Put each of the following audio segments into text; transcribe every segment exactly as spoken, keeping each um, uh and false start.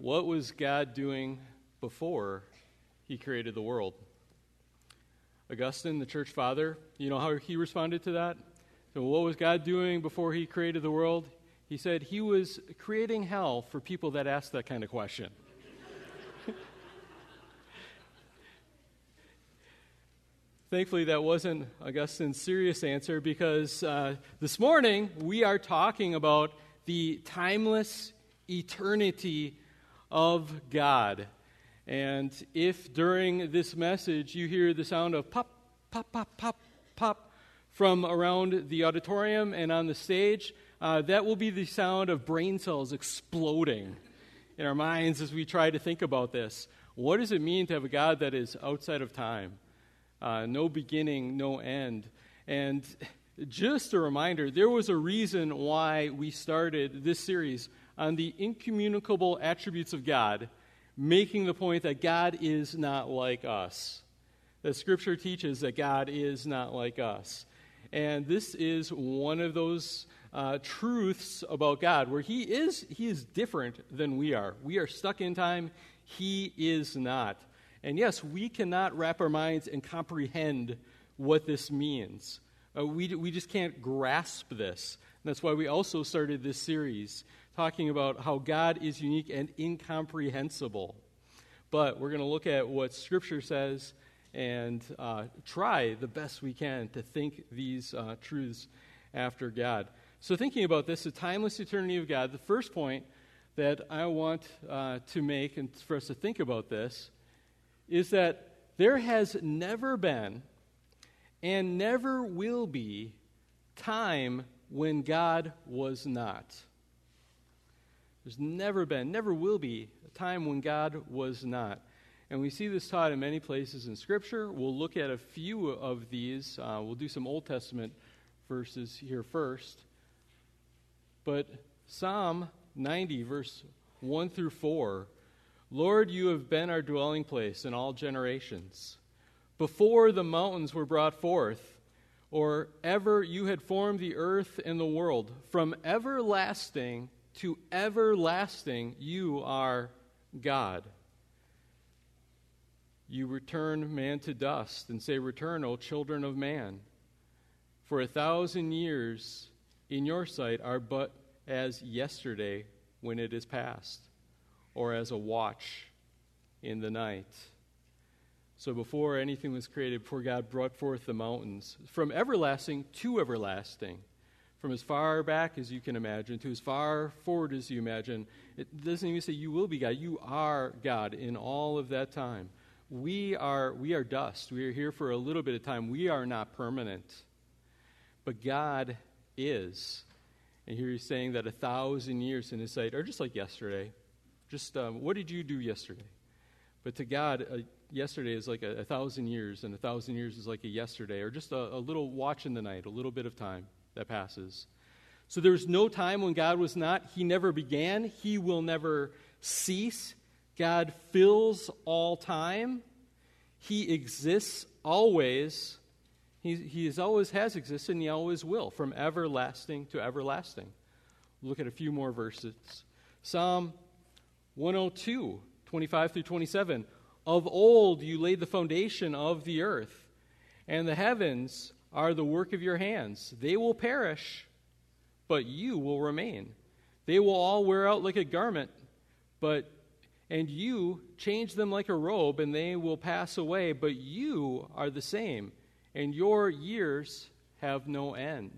What was God doing before he created the world? Augustine, the church father, you know how he responded to that? So what was God doing before he created the world? He said he was creating hell for people that ask that kind of question. Thankfully, that wasn't Augustine's serious answer, because uh, this morning we are talking about the timeless eternity of God. And if during this message you hear the sound of pop, pop, pop, pop, pop from around the auditorium and on the stage, uh, that will be the sound of brain cells exploding in our minds as we try to think about this. What does it mean to have a God that is outside of time? Uh, no beginning, no end. And just a reminder, there was a reason why we started this series on the incommunicable attributes of God, making the point that God is not like us. The Scripture teaches that God is not like us. And this is one of those uh, truths about God, where He is, He is different than we are. We are stuck in time. He is not. And yes, we cannot wrap our minds and comprehend what this means. Uh, we, we just can't grasp this. And that's why we also started this series, talking about how God is unique and incomprehensible. But we're going to look at what Scripture says and uh, try the best we can to think these uh, truths after God. So thinking about this, the timeless eternity of God, the first point that I want uh, to make and for us to think about this is that there has never been and never will be time when God was not. There's never been, never will be a time when God was not. And we see this taught in many places in Scripture. We'll look at a few of these. Uh, we'll do some Old Testament verses here first. But Psalm ninety, verse one through four, Lord, you have been our dwelling place in all generations. Before the mountains were brought forth, or ever you had formed the earth and the world, from everlasting to everlasting you are God. You return man to dust and say, return, O children of man. For a thousand years in your sight are but as yesterday when it is past, or as a watch in the night. So before anything was created, before God brought forth the mountains, from everlasting to everlasting, from as far back as you can imagine to as far forward as you imagine, it doesn't even say you will be God. You are God in all of that time. We are, we are dust. We are here for a little bit of time. We are not permanent. But God is. And here he's saying that a thousand years in his sight are just like yesterday. Just um, what did you do yesterday? But to God, uh, yesterday is like a, a thousand years, and a thousand years is like a yesterday, or just a, a little watch in the night, a little bit of time that passes. So there's no time when God was not. He never began. He will never cease. God fills all time. He exists always. He, he is always has existed, and he always will, from everlasting to everlasting. We'll look at a few more verses. Psalm one oh two, twenty-five through twenty-seven. Of old you laid the foundation of the earth, and the heavens are the work of your hands. They will perish, but you will remain. They will all wear out like a garment, but and you change them like a robe, and they will pass away, but you are the same, and your years have no end.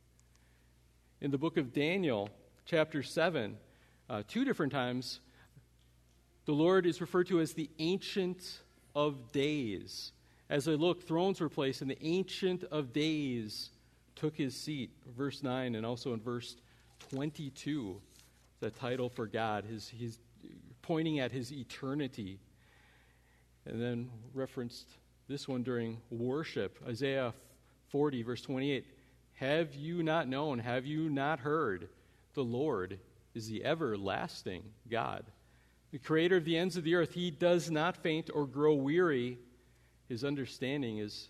In the book of Daniel, chapter seven, uh, two different times, the Lord is referred to as the Ancient of Days. As I look, thrones were placed, and the Ancient of Days took his seat. Verse nine, and also in verse twenty-two, the title for God. His, he's pointing at his eternity. And then referenced this one during worship, Isaiah forty, verse twenty-eight. Have you not known, have you not heard? The Lord is the everlasting God, the creator of the ends of the earth. He does not faint or grow weary. His understanding is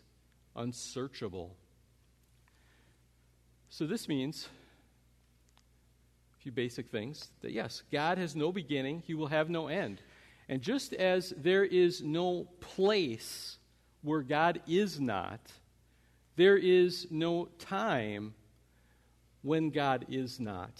unsearchable. So this means a few basic things. That yes, God has no beginning, he will have no end. And just as there is no place where God is not, there is no time when God is not.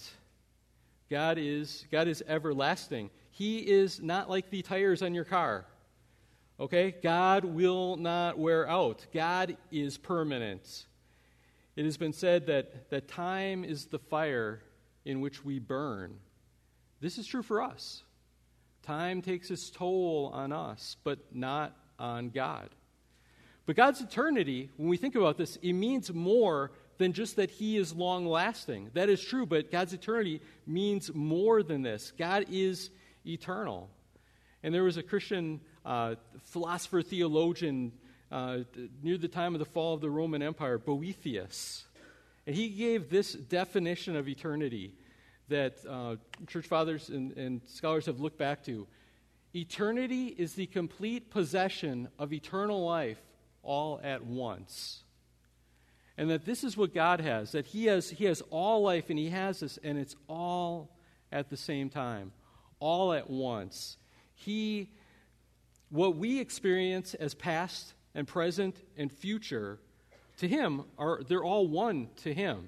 God is God is everlasting. He is not like the tires on your car. Okay? God will not wear out. God is permanent. It has been said that, that time is the fire in which we burn. This is true for us. Time takes its toll on us, but not on God. But God's eternity, when we think about this, it means more than just that he is long-lasting. That is true, but God's eternity means more than this. God is eternal. And there was a Christian uh, philosopher, theologian, uh, near the time of the fall of the Roman Empire, Boethius. And he gave this definition of eternity that uh, church fathers and, and scholars have looked back to. Eternity is the complete possession of eternal life all at once. And that this is what God has, that he has he has all life and he has this, and it's all at the same time, all at once. He, what we experience as past and present and future, to him, are they're all one to him.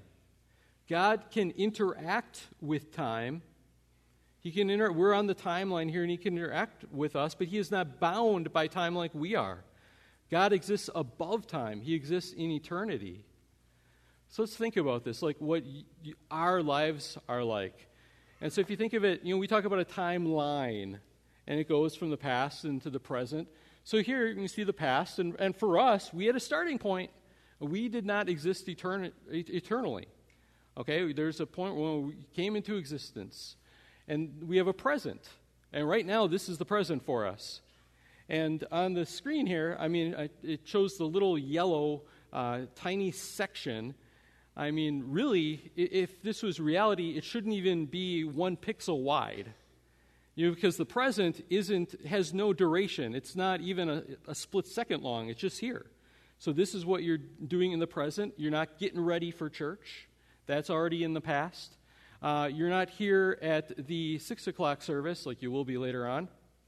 God can interact with time. He can inter- we're on the timeline here, and he can interact with us, but he is not bound by time like we are. God exists above time. He exists in eternity. So let's think about this, like what y- y- our lives are like. And so if you think of it, you know, we talk about a timeline, and it goes from the past into the present. So here you can see the past, and, and for us, we had a starting point. We did not exist etern- eternally. Okay, there's a point when we came into existence, and we have a present. And right now, this is the present for us. And on the screen here, I mean, I, it shows the little yellow, uh, tiny section. I mean, really, if this was reality, it shouldn't even be one pixel wide. You know, because the present isn't has no duration. It's not even a, a split second long. It's just here. So this is what you're doing in the present. You're not getting ready for church. That's already in the past. Uh, you're not here at the six o'clock service like you will be later on.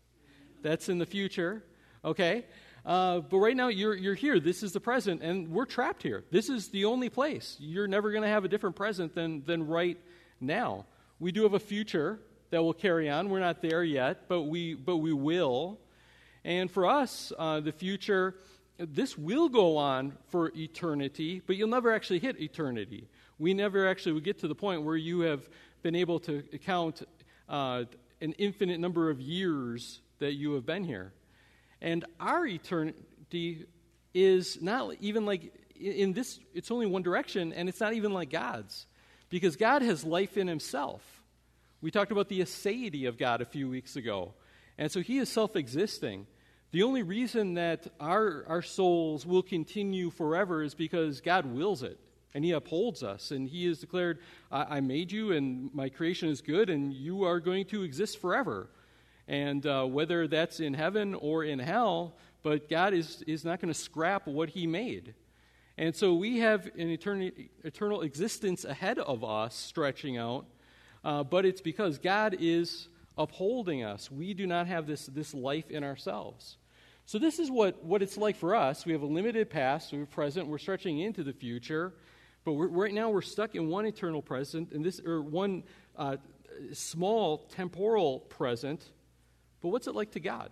That's in the future, okay? Uh, but right now, you're you're here. This is the present, and we're trapped here. This is the only place. You're never going to have a different present than than right now. We do have a future that will carry on. We're not there yet, but we but we will. And for us, uh, the future, this will go on for eternity, but you'll never actually hit eternity. We never actually will get to the point where you have been able to count uh, an infinite number of years that you have been here. And our eternity is not even like, in this, it's only one direction, and it's not even like God's. Because God has life in himself. We talked about the aseity of God a few weeks ago. And so he is self-existing. The only reason that our, our souls will continue forever is because God wills it. And he upholds us, and he has declared, I, I made you, and my creation is good, and you are going to exist forever. And uh, whether that's in heaven or in hell, but God is, is not going to scrap what he made. And so we have an eternity, eternal existence ahead of us stretching out, uh, but it's because God is upholding us. We do not have this, this life in ourselves. So this is what, what it's like for us. We have a limited past, we're present, we're stretching into the future. But we're, right now we're stuck in one eternal present, and this or one uh, small temporal present. But what's it like to God?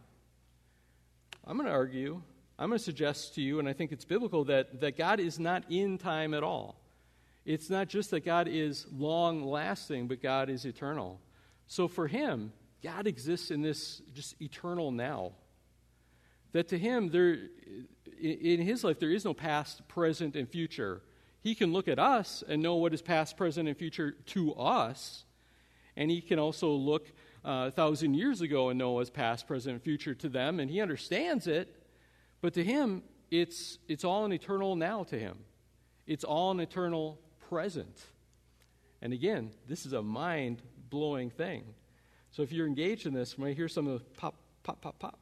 I'm going to argue, I'm going to suggest to you, and I think it's biblical, that, that God is not in time at all. It's not just that God is long-lasting, but God is eternal. So for him, God exists in this just eternal now. That to him, there, in his life, there is no past, present, and future. He can look at us and know what is past, present, and future to us. And he can also look uh, a thousand years ago and know what's past, present, and future to them. And he understands it. But to him, it's it's all an eternal now to him. It's all an eternal present. And again, this is a mind-blowing thing. So if you're engaged in this, when I hear some of the pop, pop, pop, pop,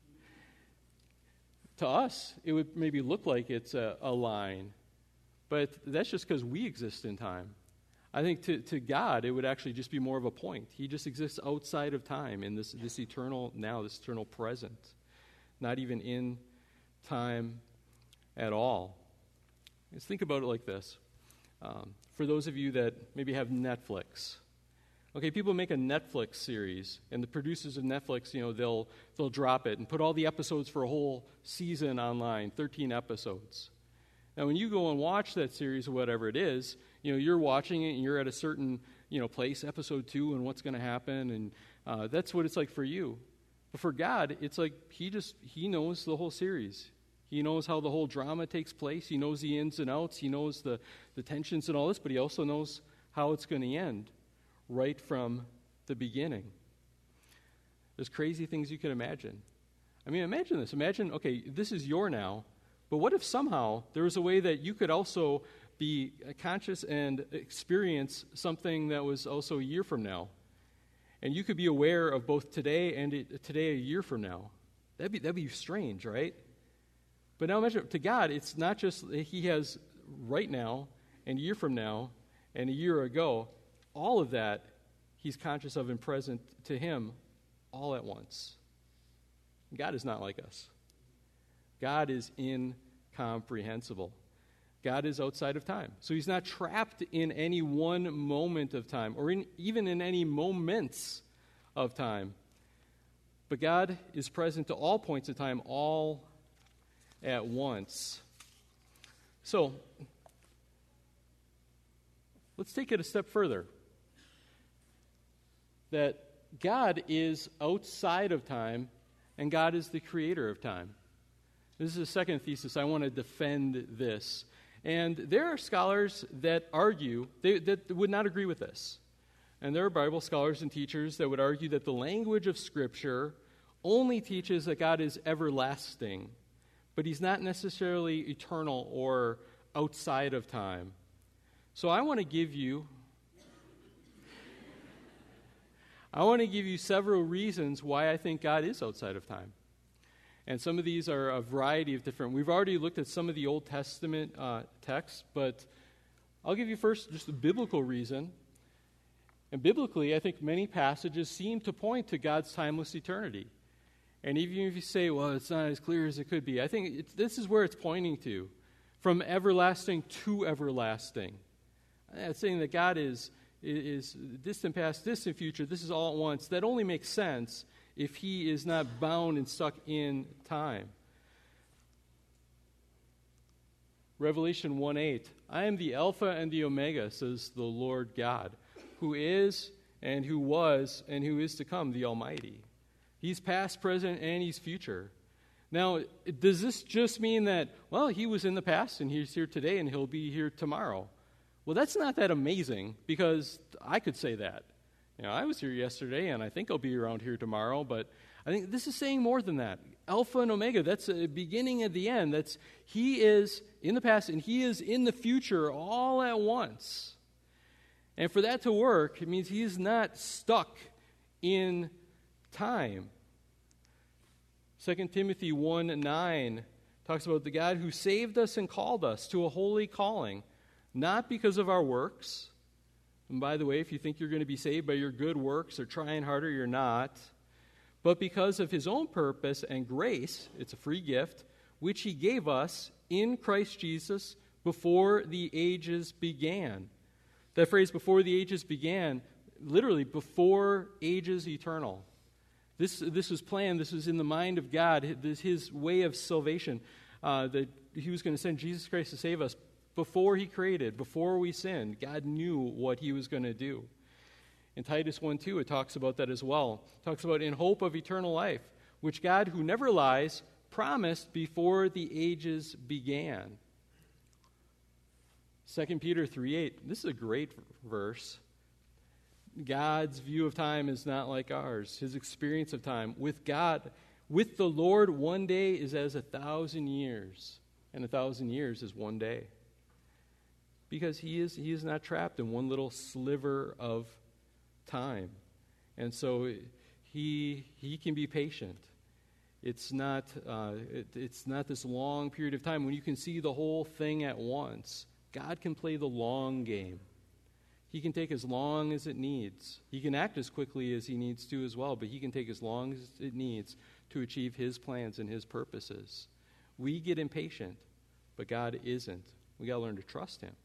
to us, it would maybe look like it's a, a line. But that's just because we exist in time. I think to, to God, it would actually just be more of a point. He just exists outside of time in this, this eternal now, this eternal present, not even in time at all. Let's think about it like this. Um, for those of you that maybe have Netflix, okay, people make a Netflix series, and the producers of Netflix, you know, they'll they'll drop it and put all the episodes for a whole season online, thirteen episodes. Now, when you go and watch that series or whatever it is, you know, you're watching it and you're at a certain, you know, place, episode two, and what's going to happen, and uh, that's what it's like for you. But for God, it's like he just, he knows the whole series. He knows how the whole drama takes place. He knows the ins and outs. He knows the, the tensions and all this, but he also knows how it's going to end right from the beginning. There's crazy things you can imagine. I mean, imagine this. Imagine, okay, this is your now, but what if somehow there was a way that you could also be conscious and experience something that was also a year from now? And you could be aware of both today and it, today a year from now. That'd be, that'd be strange, right? But now imagine, to God, it's not just that he has right now and a year from now and a year ago. All of that he's conscious of and present to him all at once. God is not like us. God is incomprehensible. God is outside of time. So he's not trapped in any one moment of time or in, even in any moments of time. But God is present to all points of time, all at once. So, let's take it a step further. That God is outside of time and God is the creator of time. This is the second thesis. I want to defend this. And there are scholars that argue, they, that would not agree with this. And there are Bible scholars and teachers that would argue that the language of Scripture only teaches that God is everlasting, but he's not necessarily eternal or outside of time. So I want to give you, I want to give you several reasons why I think God is outside of time. And some of these are a variety of different. We've already looked at some of the Old Testament uh, texts, but I'll give you first just the biblical reason. And biblically, I think many passages seem to point to God's timeless eternity. And even if you say, well, it's not as clear as it could be, I think it's, this is where it's pointing to. From everlasting to everlasting. It's saying that God is, is distant past, distant future. This is all at once. That only makes sense if he is not bound and stuck in time. Revelation one eight, I am the Alpha and the Omega, says the Lord God, who is and who was and who is to come, the Almighty. He's past, present, and he's future. Now, does this just mean that, well, he was in the past and he's here today and he'll be here tomorrow? Well, that's not that amazing, because I could say that. You know, I was here yesterday, and I think I'll be around here tomorrow, but I think this is saying more than that. Alpha and Omega, that's a beginning and the end. That's he is in the past, and he is in the future all at once. And for that to work, it means he is not stuck in time. Second Timothy one nine talks about the God who saved us and called us to a holy calling, not because of our works. And by the way, if you think you're going to be saved by your good works or trying harder, you're not. But because of his own purpose and grace, it's a free gift, which he gave us in Christ Jesus before the ages began. That phrase, before the ages began, literally before ages eternal. This, this was planned. This was in the mind of God, this, his way of salvation, uh, that he was going to send Jesus Christ to save us. Before he created, before we sinned, God knew what he was going to do. In Titus one two, it talks about that as well. It talks about in hope of eternal life, which God, who never lies, promised before the ages began. Second Peter three eight, this is a great verse. God's view of time is not like ours. His experience of time. With God, with the Lord, one day is as a thousand years, and a thousand years is one day. Because he is he is not trapped in one little sliver of time. And so he he can be patient. It's not uh, it, it's not this long period of time when you can see the whole thing at once. God can play the long game. He can take as long as it needs. He can act as quickly as he needs to as well, but he can take as long as it needs to achieve his plans and his purposes. We get impatient, but God isn't. We got to learn to trust him.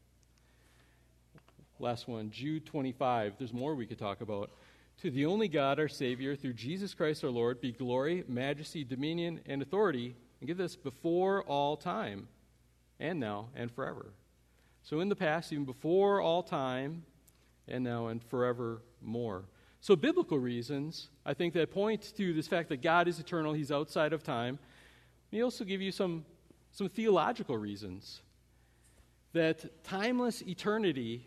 Last one, Jude twenty-five. There's more we could talk about. To the only God, our Savior, through Jesus Christ our Lord, be glory, majesty, dominion, and authority, and give this before all time, and now, and forever. So in the past, even before all time, and now, and forevermore. So biblical reasons, I think, that point to this fact that God is eternal, he's outside of time. He also give you some, some theological reasons. That timeless eternity,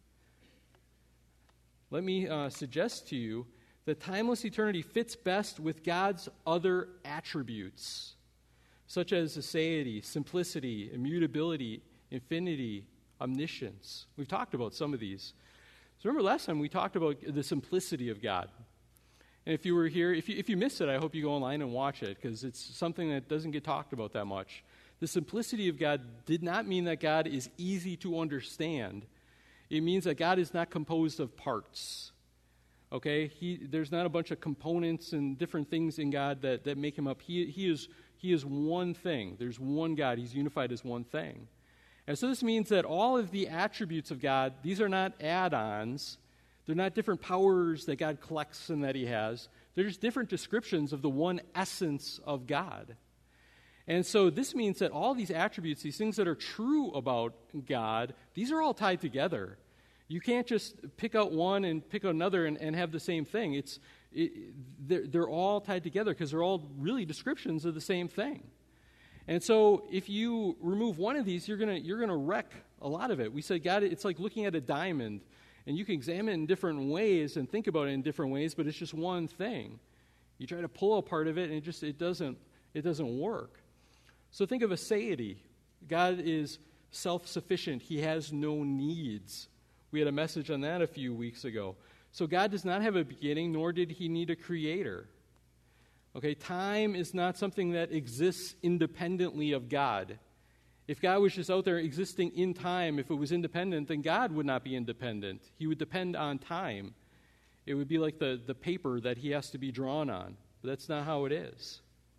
let me uh, suggest to you that timeless eternity fits best with God's other attributes, such as aseity, simplicity, immutability, infinity, omniscience. We've talked about some of these. So remember last time we talked about the simplicity of God. And if you were here, if you, if you missed it, I hope you go online and watch it, because it's something that doesn't get talked about that much. The simplicity of God did not mean that God is easy to understand. It means that God is not composed of parts. Okay? He, there's not a bunch of components and different things in God that, that make him up. He, he, is, he is one thing. There's one God. He's unified as one thing. And so this means that all of the attributes of God, these are not add-ons. They're not different powers that God collects and that he has. They're just different descriptions of the one essence of God. And so this means that all these attributes, these things that are true about God, these are all tied together. You can't just pick out one and pick out another and, and have the same thing. It's it, they're, they're all tied together because they're all really descriptions of the same thing. And so if you remove one of these, you're gonna you're gonna wreck a lot of it. We said, God, it's like looking at a diamond, and you can examine it in different ways and think about it in different ways, but it's just one thing. You try to pull a part of it, and it just it doesn't it doesn't work. So think of aseity. God is self-sufficient. He has no needs. We had a message on that a few weeks ago. So God does not have a beginning, nor did he need a creator. Okay, time is not something that exists independently of God. If God was just out there existing in time, if it was independent, then God would not be independent. He would depend on time. It would be like the, the paper that he has to be drawn on. But that's not how it is.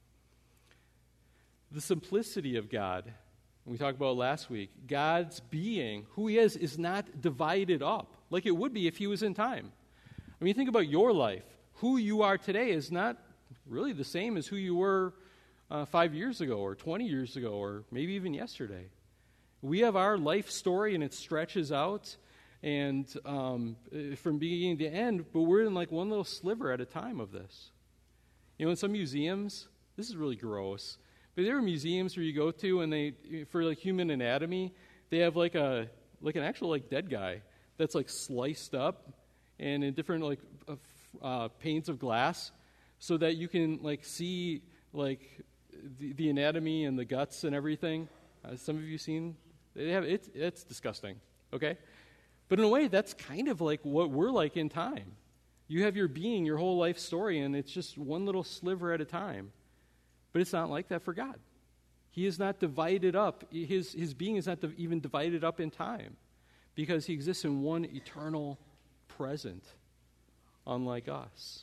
The simplicity of God, we talked about last week, God's being, who he is, is not divided up like it would be if he was in time. I mean, think about your life. Who you are today is not really the same as who you were uh, five years ago or twenty years ago or maybe even yesterday. We have our life story, and it stretches out and um, from beginning to end, but we're in like one little sliver at a time of this. You know, in some museums, this is really gross, but there are museums where you go to, and they, for like human anatomy, they have like a like an actual like dead guy that's like sliced up and in different like uh, panes of glass, so that you can like see like the, the anatomy and the guts and everything. Uh, some of you seen? They have it. It's disgusting. Okay, but in a way, that's kind of like what we're like in time. You have your being, your whole life story, and it's just one little sliver at a time. But it's not like that for God. He is not divided up. His, his being is not div- even divided up in time, because he exists in one eternal present, unlike us.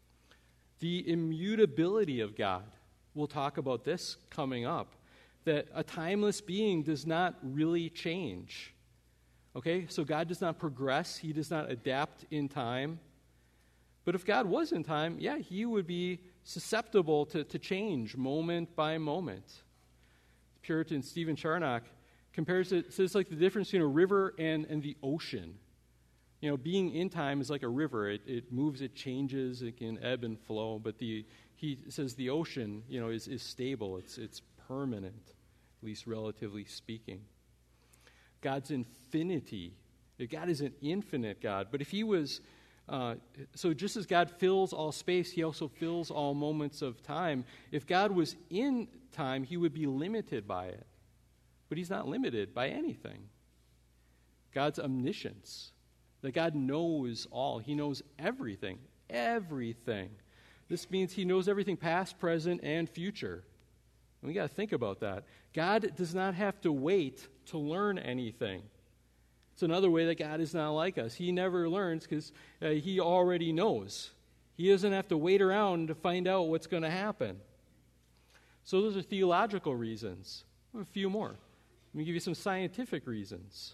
The immutability of God. We'll talk about this coming up, that a timeless being does not really change. Okay, so God does not progress. He does not adapt in time. But if God was in time, yeah, he would be susceptible to, to change moment by moment. Puritan Stephen Charnock compares it, says like the difference between a river and, and the ocean. You know, being in time is like a river. It, it moves, it changes, it can ebb and flow. But the he says the ocean, you know, is, is stable. It's it's permanent, at least relatively speaking. God's infinity. God is an infinite God. But if he was, uh, so just as God fills all space, he also fills all moments of time. If God was in time, he would be limited by it. But he's not limited by anything. God's omniscience. That God knows all. He knows everything. Everything. This means he knows everything past, present, and future. And we got to think about that. God does not have to wait to learn anything. It's another way that God is not like us. He never learns because uh, he already knows. He doesn't have to wait around to find out what's going to happen. So those are theological reasons. A few more. Let me give you some scientific reasons.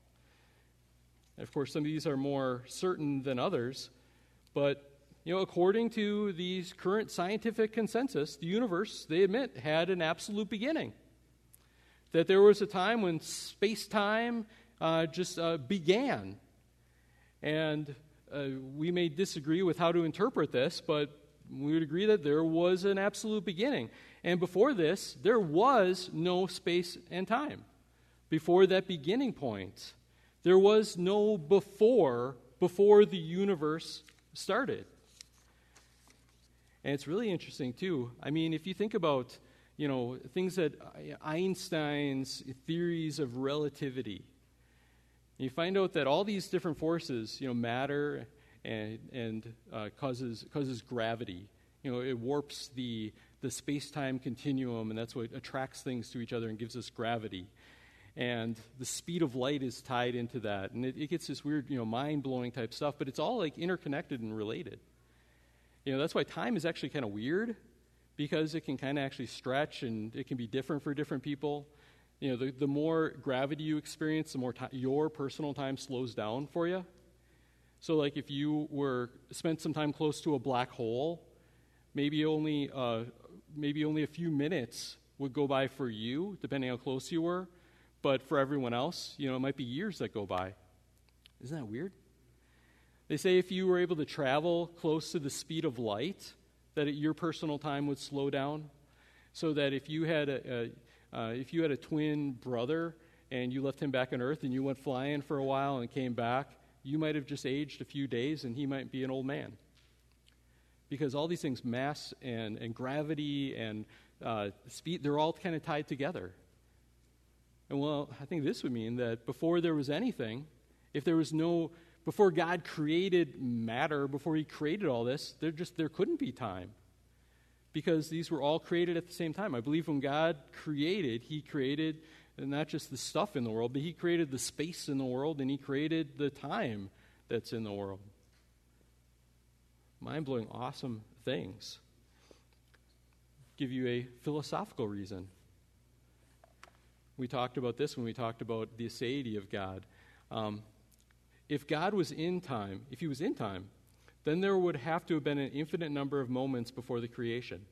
Of course, some of these are more certain than others, but you know, according to the current scientific consensus, the universe, they admit, had an absolute beginning. That there was a time when space-time uh, just uh, began. And uh, we may disagree with how to interpret this, but we would agree that there was an absolute beginning. And before this, there was no space and time. Before that beginning point, there was no before, before the universe started. And it's really interesting, too. I mean, if you think about, you know, things that Einstein's theories of relativity, you find out that all these different forces, you know, matter and, and uh, causes causes gravity. You know, it warps the, the space-time continuum, and that's what attracts things to each other and gives us gravity. And the speed of light is tied into that. And it, it gets this weird, you know, mind-blowing type stuff, but it's all, like, interconnected and related. You know, that's why time is actually kind of weird, because it can kind of actually stretch, and it can be different for different people. You know, the, the more gravity you experience, the more time, your personal time slows down for you. So, like, if you were spent some time close to a black hole, maybe only uh, maybe only a few minutes would go by for you, depending how close you were. But for everyone else, you know, it might be years that go by. Isn't that weird? They say if you were able to travel close to the speed of light, that it, your personal time would slow down. So that if you had a, a uh, if you had a twin brother and you left him back on Earth and you went flying for a while and came back, you might have just aged a few days and he might be an old man. Because all these things, mass and, and gravity and uh, speed, they're all kind of tied together. And well, I think this would mean that before there was anything, if there was no, before God created matter, before he created all this, there just, there couldn't be time. Because these were all created at the same time. I believe when God created, he created not just the stuff in the world, but he created the space in the world, and he created the time that's in the world. Mind-blowing, awesome things. Give you a philosophical reason. We talked about this when we talked about the aseity of God. Um, if God was in time, if he was in time, then there would have to have been an infinite number of moments before the creation.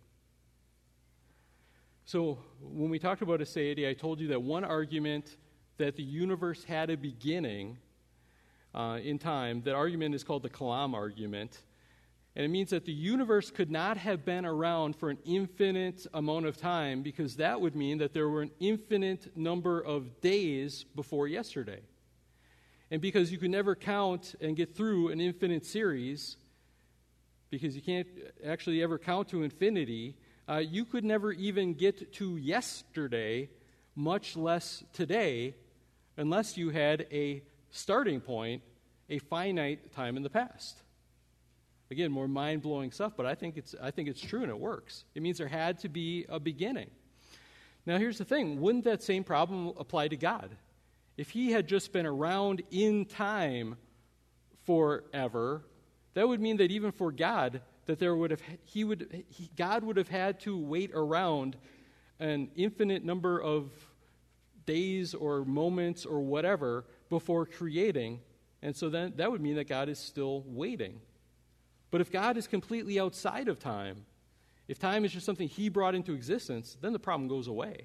So when we talked about aseity, I told you that one argument that the universe had a beginning uh, in time, that argument is called the Kalam argument. And it means that the universe could not have been around for an infinite amount of time, because that would mean that there were an infinite number of days before yesterday. And because you could never count and get through an infinite series, because you can't actually ever count to infinity, uh, you could never even get to yesterday, much less today, unless you had a starting point, a finite time in the past. Again, more mind-blowing stuff, but I think it's I think it's true and it works. It means there had to be a beginning. Now, here's the thing. Wouldn't that same problem apply to God? If he had just been around in time forever, that would mean that even for God, that there would have he would he, God would have had to wait around an infinite number of days or moments or whatever before creating, and so then that would mean that God is still waiting. But if God is completely outside of time, if time is just something he brought into existence, then the problem goes away.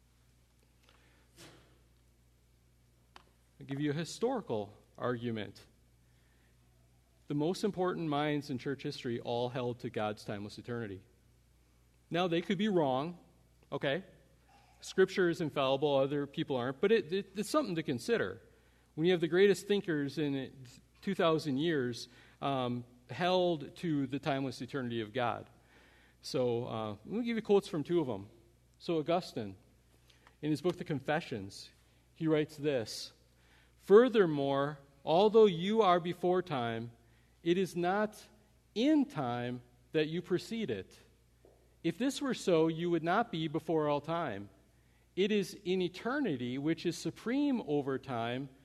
I'll give you a historical argument. The most important minds in church history all held to God's timeless eternity. Now, they could be wrong, okay? Scripture is infallible, other people aren't, but it, it, it's something to consider. When you have the greatest thinkers in two thousand years, um, held to the timeless eternity of God. So uh, let me give you quotes from two of them. So Augustine, in his book, The Confessions, he writes this: "Furthermore, although you are before time, it is not in time that you precede it. If this were so, you would not be before all time. It is in eternity, which is supreme over time,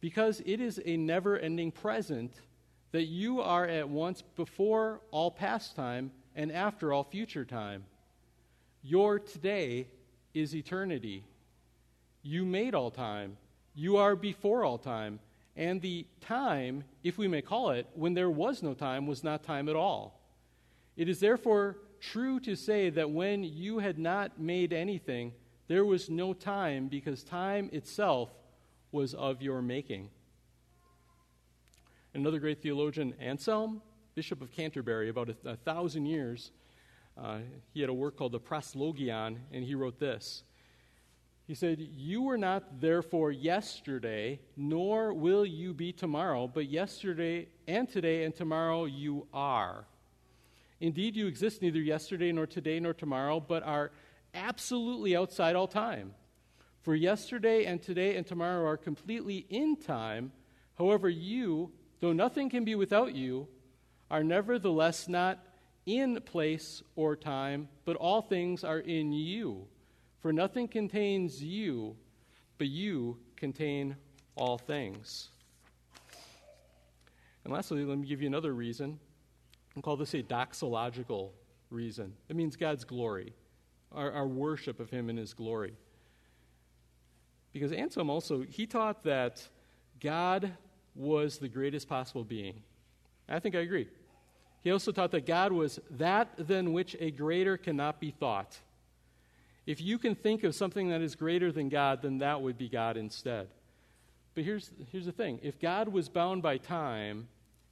because it is a never-ending present that you are at once before all past time and after all future time. Your today is eternity. You made all time. You are before all time. And the time, if we may call it, when there was no time, was not time at all. It is therefore true to say that when you had not made anything, there was no time, because time itself was of your making. Another great theologian, Anselm, Bishop of Canterbury, about a, a thousand years, uh, he had a work called the Proslogion, and he wrote this. He said, "You were not therefore yesterday, nor will you be tomorrow, but yesterday and today and tomorrow you are. Indeed, you exist neither yesterday nor today nor tomorrow, but are absolutely outside all time. For yesterday and today and tomorrow are completely in time. However, you, though nothing can be without you, are nevertheless not in place or time, but all things are in you. For nothing contains you, but you contain all things." And lastly, let me give you another reason. I'll call this a doxological reason. It means God's glory, our, our worship of him in his glory. Because Anselm also, he taught that God was the greatest possible being. I think I agree. He also taught that God was that than which a greater cannot be thought. If you can think of something that is greater than God, then that would be God instead. But here's, here's the thing. If God was bound by time,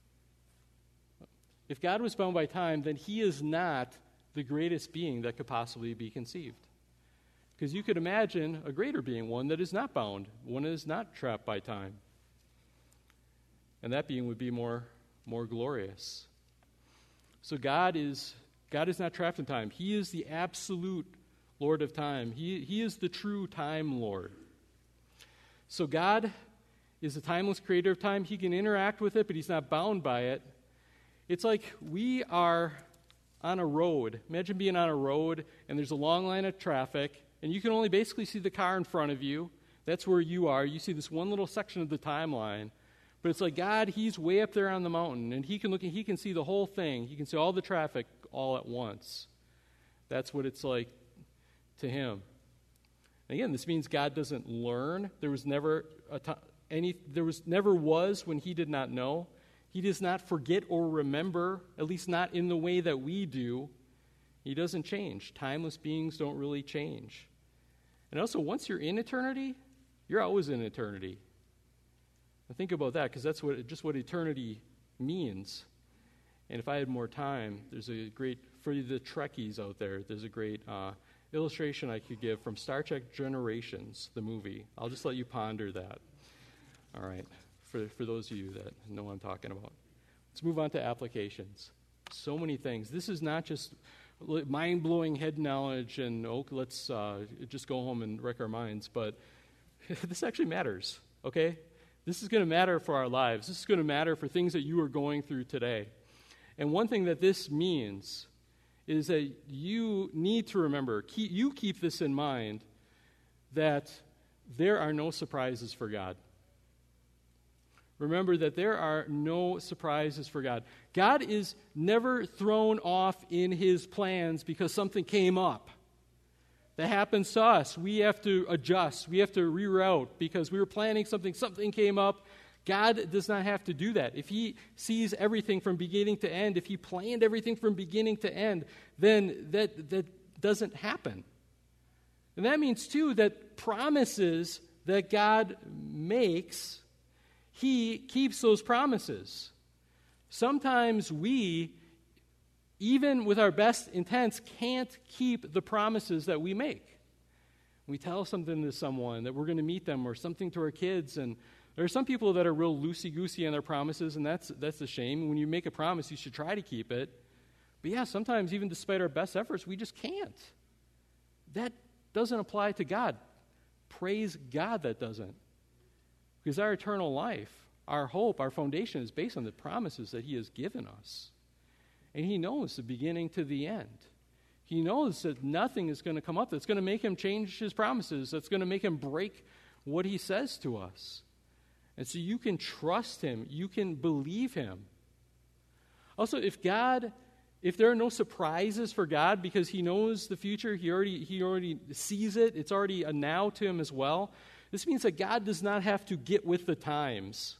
if God was bound by time, then he is not the greatest being that could possibly be conceived. Because you could imagine a greater being, one that is not bound, one that is not trapped by time. And that being would be more, more glorious. So God is, God is not trapped in time. He is the absolute Lord of time. He, he is the true time Lord. So God is the timeless creator of time. He can interact with it, but he's not bound by it. It's like we are on a road. Imagine being on a road, and there's a long line of traffic, and you can only basically see the car in front of you. That's where you are. You see this one little section of the timeline. But it's like God, he's way up there on the mountain, and he can look and he can see the whole thing. He can see all the traffic all at once. That's what it's like to him. And again, this means God doesn't learn. There was never a t- any there was never was when he did not know. He does not forget or remember, at least not in the way that we do. He doesn't change. Timeless beings don't really change. And also, once you're in eternity, you're always in eternity. Now think about that, because that's what just what eternity means. And if I had more time, there's a great, for the Trekkies out there, there's a great uh, illustration I could give from Star Trek Generations, the movie. I'll just let you ponder that. All right, for, for those of you that know what I'm talking about. Let's move on to applications. So many things. This is not just mind-blowing head knowledge and, oh, let's uh, just go home and wreck our minds, but this actually matters, okay? This is going to matter for our lives. This is going to matter for things that you are going through today. And one thing that this means is that you need to remember, keep, you keep this in mind, that there are no surprises for God. Remember that there are no surprises for God. God is never thrown off in his plans because something came up. That happens to us. We have to adjust. We have to reroute because we were planning something, something came up. God does not have to do that. If he sees everything from beginning to end, if he planned everything from beginning to end, then that, that doesn't happen. And that means, too, that promises that God makes, he keeps those promises. Sometimes we, even with our best intents, can't keep the promises that we make. We tell something to someone that we're going to meet them, or something to our kids, and there are some people that are real loosey-goosey on their promises, and that's that's a shame. When you make a promise, you should try to keep it. But yeah, sometimes even despite our best efforts, we just can't. That doesn't apply to God. Praise God that doesn't. Because our eternal life, our hope, our foundation is based on the promises that he has given us. And he knows the beginning to the end. He knows that nothing is going to come up that's going to make him change his promises, that's going to make him break what he says to us. And so you can trust him. You can believe him. Also, if God, if there are no surprises for God because he knows the future, he already, he already sees it, it's already a now to him as well, this means that God does not have to get with the times.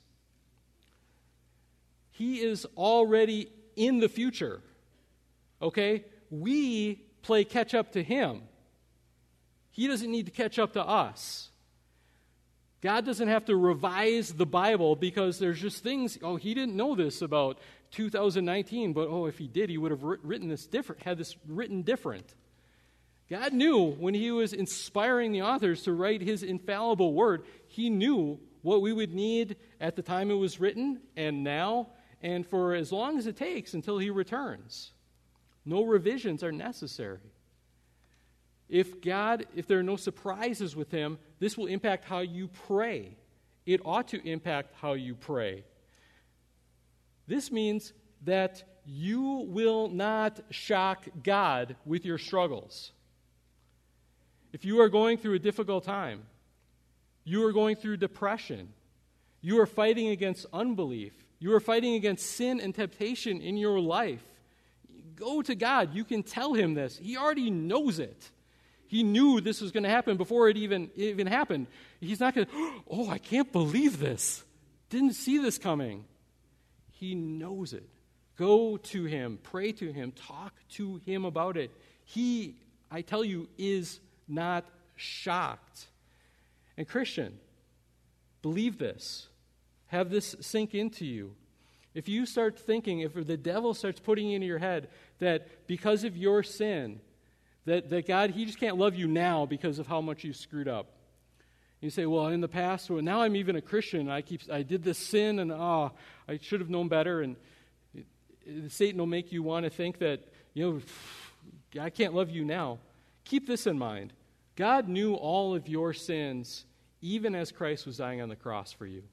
He is already in the future. Okay? We play catch up to him. He doesn't need to catch up to us. God doesn't have to revise the Bible because there's just things, oh, he didn't know this about two thousand nineteen, but oh, if he did, he would have written this different, had this written different. God knew when he was inspiring the authors to write his infallible word, he knew what we would need at the time it was written and now and for as long as it takes until he returns. No revisions are necessary. If God, if there are no surprises with him, this will impact how you pray. It ought to impact how you pray. This means that you will not shock God with your struggles. If you are going through a difficult time, you are going through depression, you are fighting against unbelief, you are fighting against sin and temptation in your life, go to God. You can tell him this. He already knows it. He knew this was going to happen before it even, it even happened. He's not going to, oh, I can't believe this. Didn't see this coming. He knows it. Go to him. Pray to him. Talk to him about it. He, I tell you, is not shocked. And Christian, believe this. Have this sink into you. If you start thinking, if the devil starts putting into your head that because of your sin, that, that God, he just can't love you now because of how much you screwed up. You say, well, in the past, well, now I'm even a Christian. I keep, I did this sin, and oh, I should have known better. And it, it, Satan will make you want to think that, you know, I can't love you now. Keep this in mind. God knew all of your sins, even as Christ was dying on the cross for you.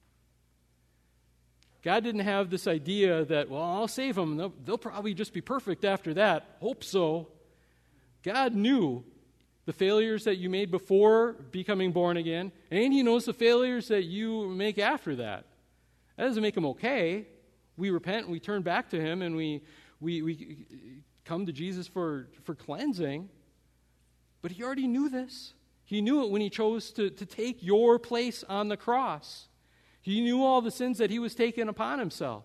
God didn't have this idea that, well, I'll save them. They'll, they'll probably just be perfect after that. Hope so. God knew the failures that you made before becoming born again, and he knows the failures that you make after that. That doesn't make him okay. We repent and we turn back to him and we we, we come to Jesus for, for cleansing. But he already knew this. He knew it when he chose to, to take your place on the cross. He knew all the sins that he was taking upon himself.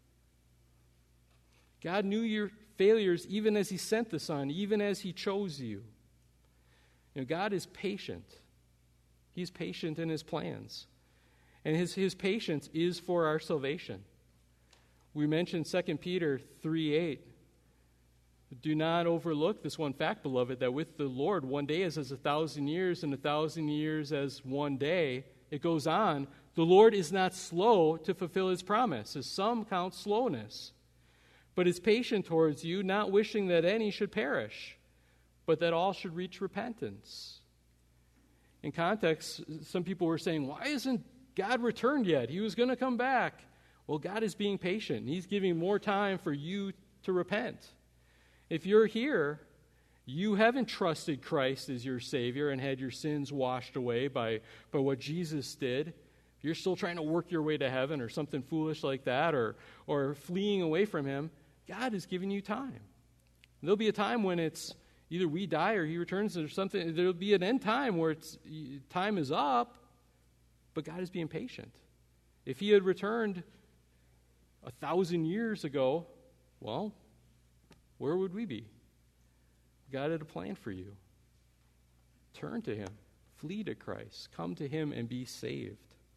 God knew your failures even as he sent the Son, even as he chose you. You know, God is patient. He's patient in his plans. And his, his patience is for our salvation. We mentioned Second Peter three eight. Do not overlook this one fact, beloved, that with the Lord one day is as a thousand years, and a thousand years as one day. It goes on. The Lord is not slow to fulfill his promise, as some count slowness, but is patient towards you, not wishing that any should perish, but that all should reach repentance. In context, some people were saying, why isn't God returned yet? He was going to come back. Well, God is being patient. He's giving more time for you to repent. If you're here, you haven't trusted Christ as your Savior and had your sins washed away by, by what Jesus did. If you're still trying to work your way to heaven or something foolish like that, or, or fleeing away from him, God is giving you time. There'll be a time when it's either we die or he returns or something. There'll be an end time where it's, time is up, but God is being patient. If he had returned a thousand years ago, well, where would we be? God had a plan for you. Turn to him. Flee to Christ. Come to him and be saved.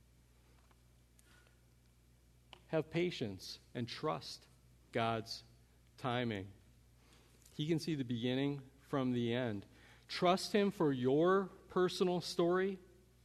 Have patience and trust God's timing. He can see the beginning from the end. Trust him for your personal story.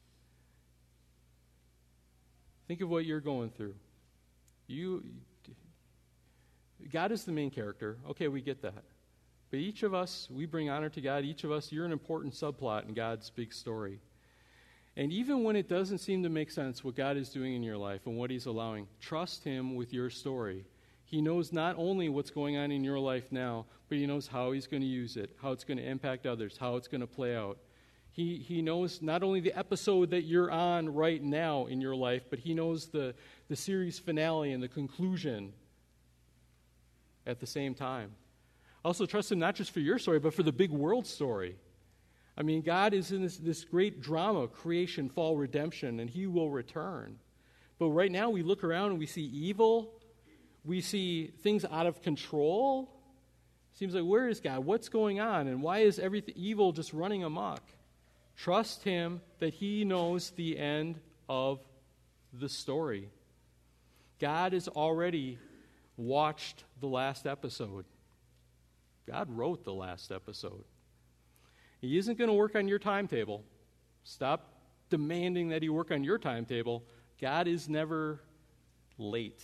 Think of what you're going through. You, God is the main character. Okay, we get that. But each of us, we bring honor to God. Each of us, you're an important subplot in God's big story. And even when it doesn't seem to make sense what God is doing in your life and what he's allowing, trust him with your story. He knows not only what's going on in your life now, but he knows how he's going to use it, how it's going to impact others, how it's going to play out. He, he knows not only the episode that you're on right now in your life, but he knows the, the series finale and the conclusion at the same time. Also trust him not just for your story, but for the big world story. I mean, God is in this, this great drama, creation, fall, redemption, and he will return. But right now we look around and we see evil. We see things out of control. Seems like, where is God? What's going on? And why is everything evil just running amok? Trust him that he knows the end of the story. God has already watched the last episode. God wrote the last episode. He isn't going to work on your timetable. Stop demanding that he work on your timetable. God is never late.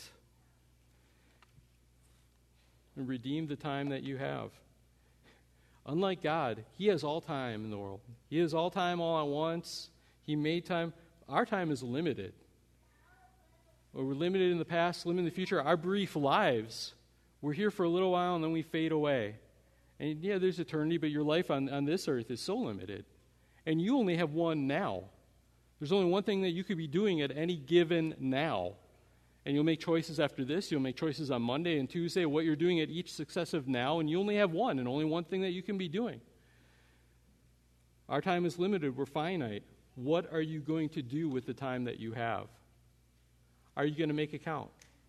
And redeem the time that you have. Unlike God, he has all time in the world. He has all time all at once. He made time. Our time is limited. We're limited in the past, limited in the future. Our brief lives, we're here for a little while and then we fade away. And yeah, there's eternity, but your life on, on this earth is so limited. And you only have one now. There's only one thing that you could be doing at any given now. And you'll make choices after this. You'll make choices on Monday and Tuesday, what you're doing at each successive now, and you only have one, and only one thing that you can be doing. Our time is limited. We're finite. What are you going to do with the time that you have? Are you going to make it count?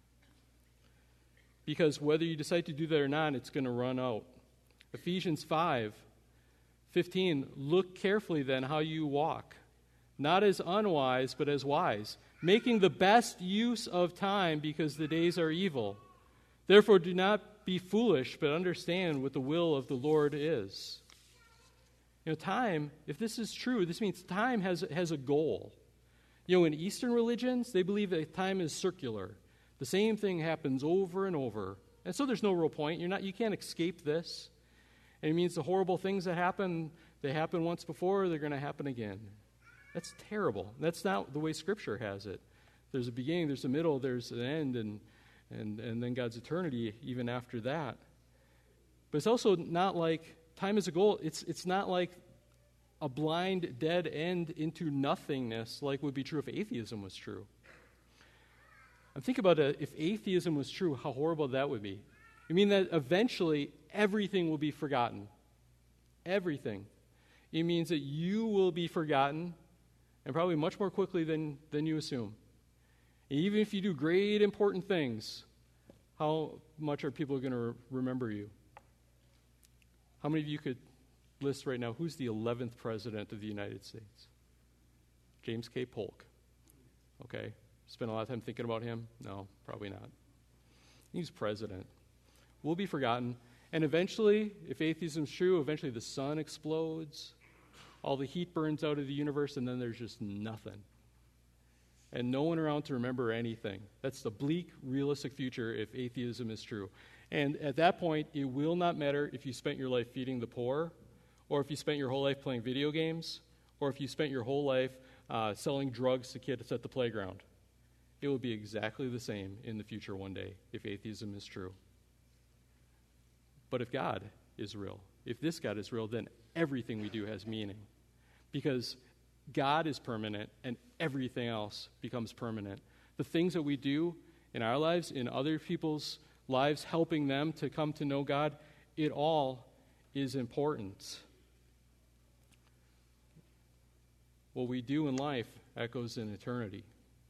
Because whether you decide to do that or not, it's going to run out. Ephesians five fifteen, look carefully then how you walk, not as unwise, but as wise, making the best use of time because the days are evil. Therefore, do not be foolish, but understand what the will of the Lord is. You know, time, if this is true, this means time has, has a goal. You know, in Eastern religions, they believe that time is circular. The same thing happens over and over. And so there's no real point. You're not, you can't escape this. And it means the horrible things that happen, they happened once before, they're going to happen again. That's terrible. That's not the way Scripture has it. There's a beginning, there's a middle, there's an end, and and, and then God's eternity even after that. But it's also not like time is a goal. It's it's not like a blind, dead end into nothingness like would be true if atheism was true. I'm thinking about it, if atheism was true, how horrible that would be. I mean that eventually everything will be forgotten. Everything. It means that you will be forgotten, and probably much more quickly than, than you assume. And even if you do great, important things, how much are people going to re- remember you? How many of you could list right now, who's the eleventh president of the United States? James K. Polk. Okay. Spend a lot of time thinking about him? No, probably not. He's president. We'll be forgotten. And eventually, if atheism is true, eventually the sun explodes. All the heat burns out of the universe, and then there's just nothing. And no one around to remember anything. That's the bleak, realistic future if atheism is true. And at that point, it will not matter if you spent your life feeding the poor, or if you spent your whole life playing video games, or if you spent your whole life uh, selling drugs to kids at the playground. It will be exactly the same in the future one day if atheism is true. But if God is real, if this God is real, then everything we do has meaning. Because God is permanent and everything else becomes permanent. The things that we do in our lives, in other people's lives, helping them to come to know God, it all is important. What we do in life echoes in eternity.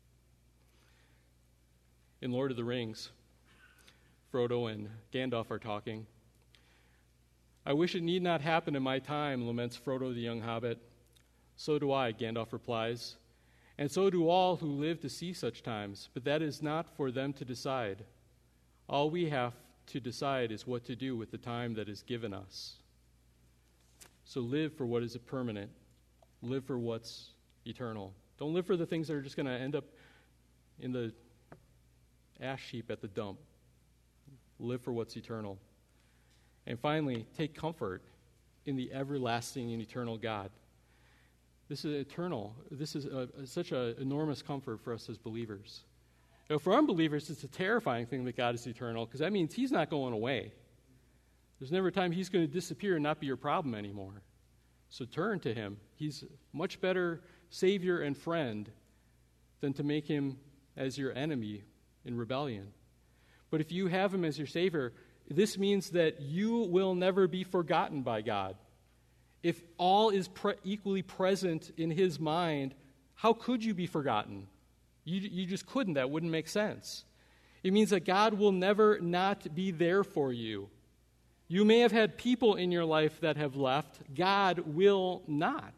In Lord of the Rings, Frodo and Gandalf are talking. I wish it need not happen in my time, laments Frodo the young hobbit. So do I, Gandalf replies, and so do all who live to see such times, but that is not for them to decide. All we have to decide is what to do with the time that is given us. So live for what is permanent. Live for what's eternal. Don't live for the things that are just going to end up in the ash heap at the dump. Live for what's eternal. And finally, take comfort in the everlasting and eternal God. This is eternal. This is a, a, such an enormous comfort for us as believers. You know, for unbelievers, it's a terrifying thing that God is eternal, because that means he's not going away. There's never a time he's going to disappear and not be your problem anymore. So turn to him. He's a much better Savior and friend than to make him as your enemy in rebellion. But if you have him as your Savior, this means that you will never be forgotten by God. If all is pre- equally present in his mind, how could you be forgotten? You, you just couldn't. That wouldn't make sense. It means that God will never not be there for you. You may have had people in your life that have left. God will not.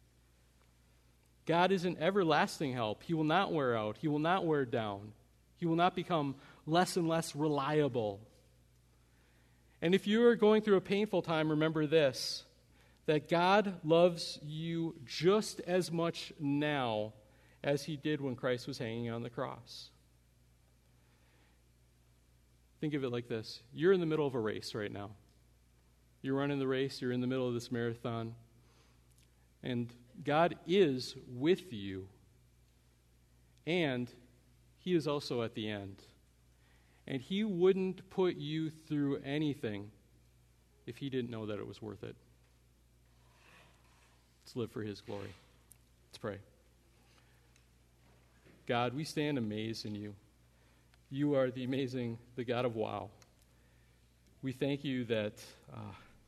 God is an everlasting help. He will not wear out. He will not wear down. He will not become less and less reliable. And if you are going through a painful time, remember this, that God loves you just as much now as he did when Christ was hanging on the cross. Think of it like this. You're in the middle of a race right now. You're running the race. You're in the middle of this marathon. And God is with you. And he is also at the end. And he wouldn't put you through anything if he didn't know that it was worth it. Let's live for his glory. Let's pray. God, we stand amazed in you. You are the amazing, the God of wow. We thank you that uh,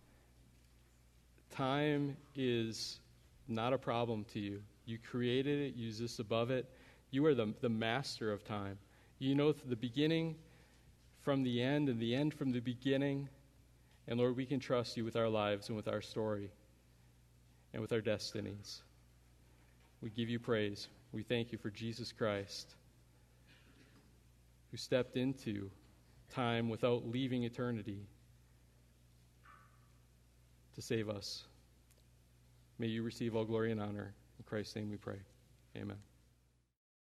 time is not a problem to you. You created it, you exist above it. You are the, the master of time. You know the beginning from the end and the end from the beginning. And Lord, we can trust you with our lives and with our story and with our destinies. We give you praise. We thank you for Jesus Christ, who stepped into time without leaving eternity to save us. May you receive all glory and honor. In Christ's name we pray. Amen.